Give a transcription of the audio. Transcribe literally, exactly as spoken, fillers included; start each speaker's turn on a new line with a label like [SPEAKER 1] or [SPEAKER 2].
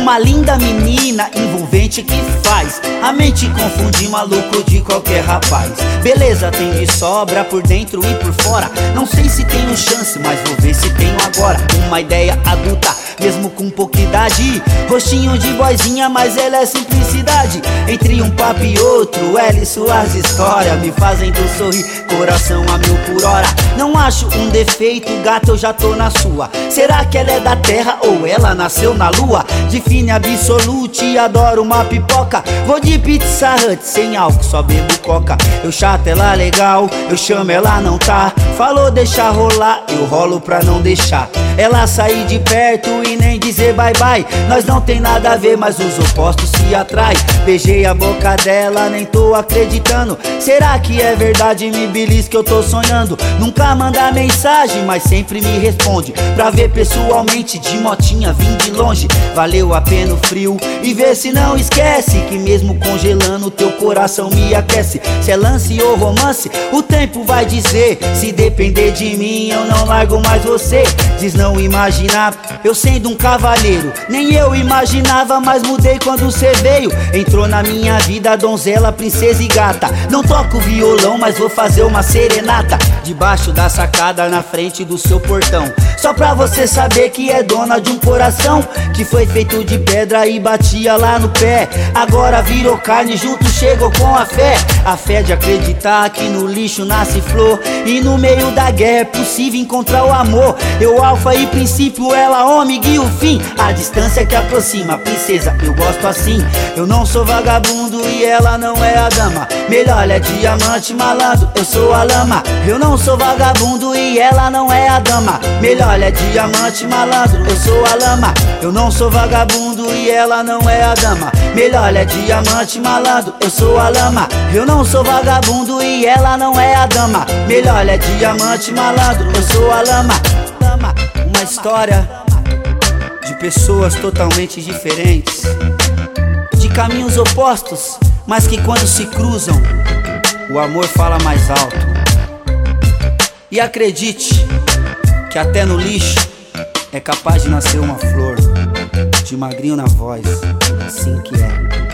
[SPEAKER 1] Uma linda menina envolvente que faz a mente confundir maluco de qualquer rapaz. Beleza tem de sobra por dentro e por fora. Não sei se tenho chance, mas vou ver se tenho agora. Uma ideia adulta, mesmo com pouca idade. Rostinho de boizinha, mas ela é simplicidade. Entre um papo e outro, ela e suas histórias me fazem do sorrir, coração a mil por hora. Não acho um defeito, gata, eu já tô na sua. Será que ela é da terra ou ela nasceu na lua? Define absolute, adoro uma pipoca. Vou de Pizza Hut, sem álcool, só bebo coca. Eu chato, ela legal, eu chamo, ela não tá. Falou deixar rolar, eu rolo pra não deixar ela sair de perto e nem dizer bye bye. Nós não tem nada a ver, mas os opostos se atraem. Beijei a boca dela, nem tô acreditando. Será que é verdade, me belisca que eu tô sonhando? Nunca manda mensagem, mas sempre me responde. Pra ver pessoalmente, de motinha vim de longe. Valeu a pena o frio e vê se não esquece que mesmo congelando teu coração me aquece. Se é lance ou romance, o tempo vai dizer. Se depender de mim, eu não largo mais você. Diz não imaginar, eu sendo um cavalheiro. Nem eu imaginava, mas mudei quando cê veio. Entrou na minha vida, donzela, princesa e gata. Não toco violão, mas vou fazer uma serenata debaixo da sacada, na frente do seu portão. Só pra você saber que é dona de um coração que foi feito de pedra e batia lá no pé. Agora virou carne, junto chegou com a fé. A fé de acreditar que no lixo nasce flor e no meio da guerra é possível encontrar o amor. Eu alfa e princípio, ela homem e o fim. A distância que aproxima, princesa, eu gosto assim. Eu não sou vagabundo e ela não é a dama. Melhor é diamante, malandro, eu sou a lama. Eu não sou vagabundo e ela não é a dama. Melhor é diamante, malandro, eu sou a lama. Eu não sou vagabundo e ela não é a dama. Melhor é diamante, malandro, eu sou a lama. Eu não sou vagabundo e ela não é a dama. Melhor é diamante, malandro, eu sou a lama. Uma história de pessoas totalmente diferentes, de caminhos opostos, mas que quando se cruzam, o amor fala mais alto. E acredite que até no lixo é capaz de nascer uma flor. De magrinho na voz, assim que é.